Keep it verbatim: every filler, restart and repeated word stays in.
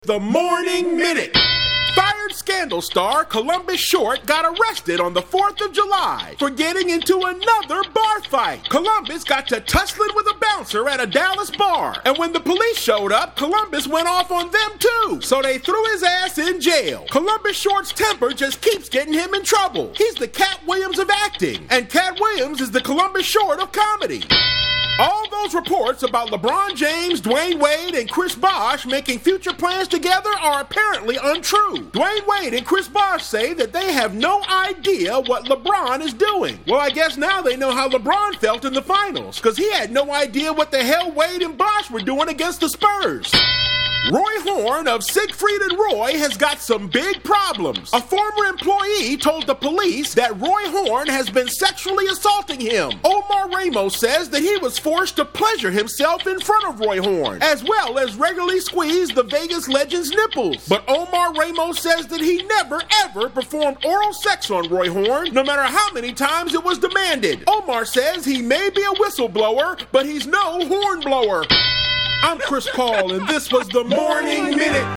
The Morning Minute. Fired Scandal star Columbus Short got arrested on the fourth of July for getting into another bar fight. Columbus got to tussling with a bouncer at a Dallas bar, and when the police showed up, Columbus went off on them too, so they threw his ass in jail. Columbus Short's temper just keeps getting him in trouble. He's the Cat Williams of acting, and Cat Williams is the Columbus Short of comedy. All those reports about LeBron James, Dwayne Wade, and Chris Bosh making future plans together are apparently untrue. Dwayne Wade and Chris Bosh say that they have no idea what LeBron is doing. Well, I guess now they know how LeBron felt in the finals, because he had no idea what the hell Wade and Bosh were doing against the Spurs. Roy Horn of Siegfried and Roy has got some big problems. A former employee told the police that Roy Horn has been sexually assaulting him. Omar Ramos says that he was forced to pleasure himself in front of Roy Horn, as well as regularly squeeze the Vegas legend's nipples. But Omar Ramos says that he never ever performed oral sex on Roy Horn, no matter how many times it was demanded. Omar says he may be a whistleblower, but he's no hornblower. I'm Chris Paul, and this was The Morning Minute.